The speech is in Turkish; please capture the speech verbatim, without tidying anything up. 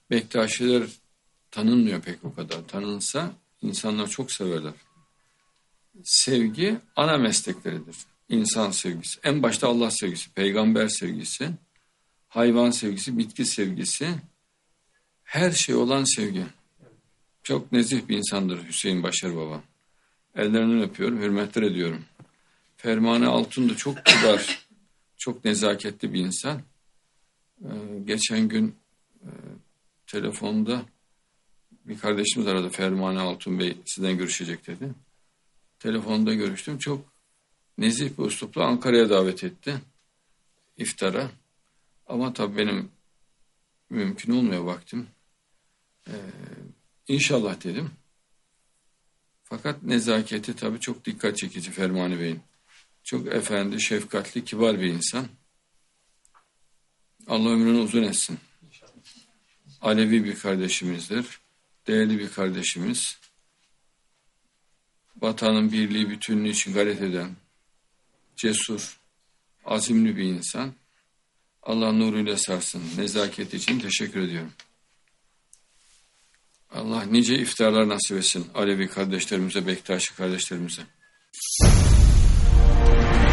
Bektaşiler tanınmıyor pek o kadar. Tanınsa insanlar çok severler. Sevgi ana meslekleridir. İnsan sevgisi. En başta Allah sevgisi, peygamber sevgisi, hayvan sevgisi, bitki sevgisi, her şey olan sevgi. Çok nezih bir insandır Hüseyin Başar Baba. Ellerinden öpüyorum, hürmetler ediyorum. Fermanı Altun da çok kibar, çok nezaketli bir insan. Ee, geçen gün e, telefonda bir kardeşimiz aradı. Fermanı Altun Bey sizden görüşecek dedi. Telefonda görüştüm. Çok nezih bir üslupla Ankara'ya davet etti. İftara. Ama tabii benim mümkün olmuyor vaktim. Ee, inşallah dedim. Fakat nezaketi tabii çok dikkat çekici Fermani Bey'in. Çok efendi, şefkatli, kibar bir insan. Allah ömrünü uzun etsin. Alevi bir kardeşimizdir. Değerli bir kardeşimiz. Vatanın birliği, bütünlüğü için gayret eden, cesur, azimli bir insan. Allah nuruyla sarsın. Nezaket için teşekkür ediyorum. Allah nice iftarlar nasip etsin Alevi kardeşlerimize, Bektaşi kardeşlerimize.